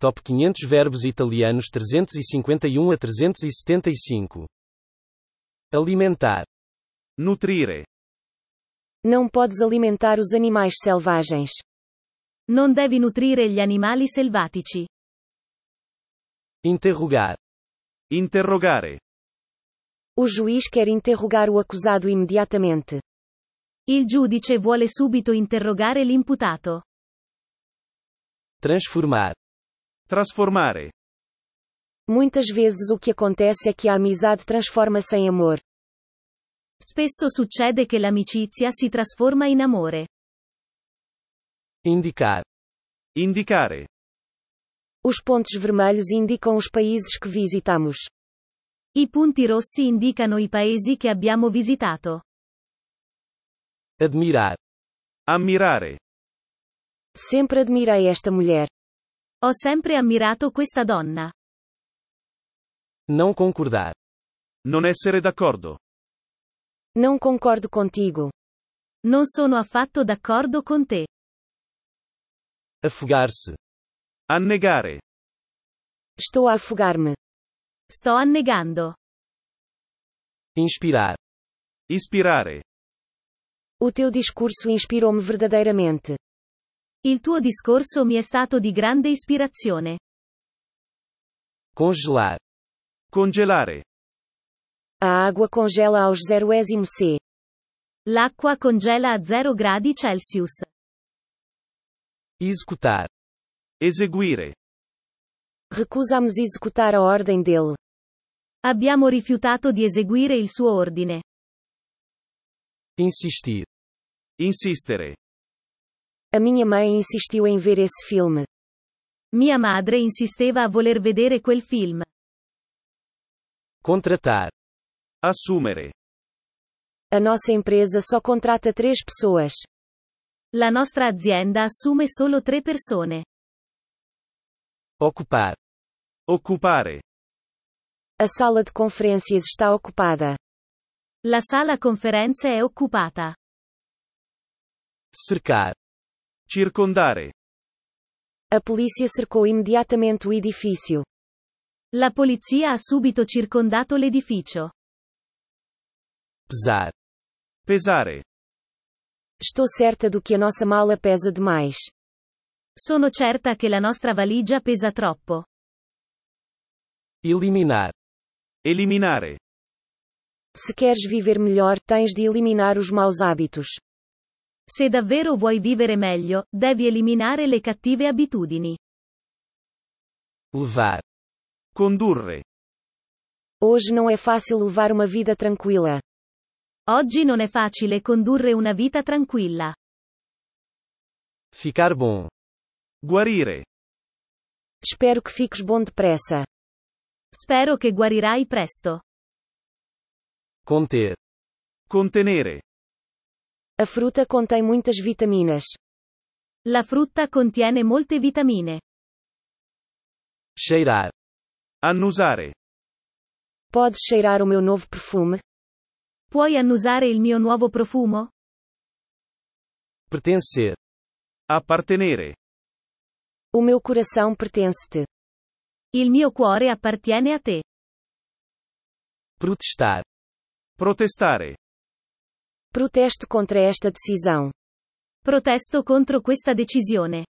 Top 500 verbos italianos 351 a 375. Alimentar. Nutrire. Não podes alimentar os animais selvagens. Non devi nutrire gli animali selvatici. Interrogar. Interrogare. O juiz quer interrogar o acusado imediatamente. Il giudice vuole subito interrogare l'imputato. Transformar. Trasformare. Muitas vezes o que acontece é que a amizade transforma-se em amor. Spesso succede che l'amicizia si trasforma in amore. Indicar. Indicare. Os pontos vermelhos indicam os países que visitamos. I punti rossi indicano i paesi che abbiamo visitato. Admirar. Ammirare. Sempre admirei esta mulher. Ho sempre ammirato questa donna. Não concordar. Non essere d'accordo. Não concordo contigo. Non sono affatto d'accordo con te. Afogar-se. Annegare. Estou a afogar-me. Sto annegando. Inspirar. Ispirare. O teu discurso inspirou-me verdadeiramente. Il tuo discorso mi è stato di grande ispirazione. Congelar. Congelare. A água congela aos 0 C. L'acqua congela a 0 gradi Celsius. Executar. Eseguire. Recusamos executar a ordem dele. Abbiamo rifiutato di eseguire il suo ordine. Insistir. Insistere. A minha mãe insistiu em ver esse filme. Mia madre insisteva a voler vedere quel film. Contratar. Assumere. A nossa empresa só contrata 3 pessoas. La nostra azienda assume solo 3 persone. Ocupar. Occupare. A sala de conferências está ocupada. La sala conferenze è occupata. Cercar. Circondare. A polícia cercou imediatamente o edifício. La polizia ha subito circondato l'edificio. Pesar. Pesare. Estou certa do que a nossa mala pesa demais. Sono certa che la nostra valigia pesa troppo. Eliminar. Eliminare. Se queres viver melhor, tens de eliminar os maus hábitos. Se davvero vuoi vivere meglio, devi eliminare le cattive abitudini. Levar. Condurre. Hoje não é fácil levar uma vida tranquila. Oggi non è facile condurre una vita tranquilla. Ficar bom. Guarire. Espero que fiques bom depressa. Spero che guarirai presto. Conter. Contenere. A fruta contém muitas vitaminas. La frutta contiene molte vitamine. Cheirar. Annusare. Podes cheirar o meu novo perfume? Puoi annusare il mio nuovo profumo? Pertencer. Appartenere. O meu coração pertence-te. Il mio cuore appartiene a te. Protestar. Protestare. Protesto contra esta decisão. Protesto contro questa decisione.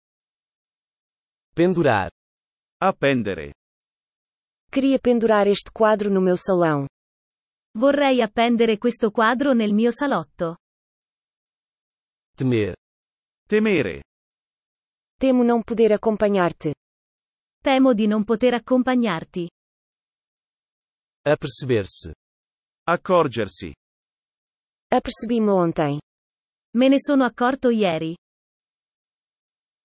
Pendurar. Appendere. Queria pendurar este quadro no meu salão. Vorrei appendere questo quadro nel mio salotto. Temer. Temere. Temo não poder acompanhar-te. Temo di non poter accompagnarti. Aperceber-se. Accorgersi. Apercebi-me ontem. Me ne sono accorto ieri.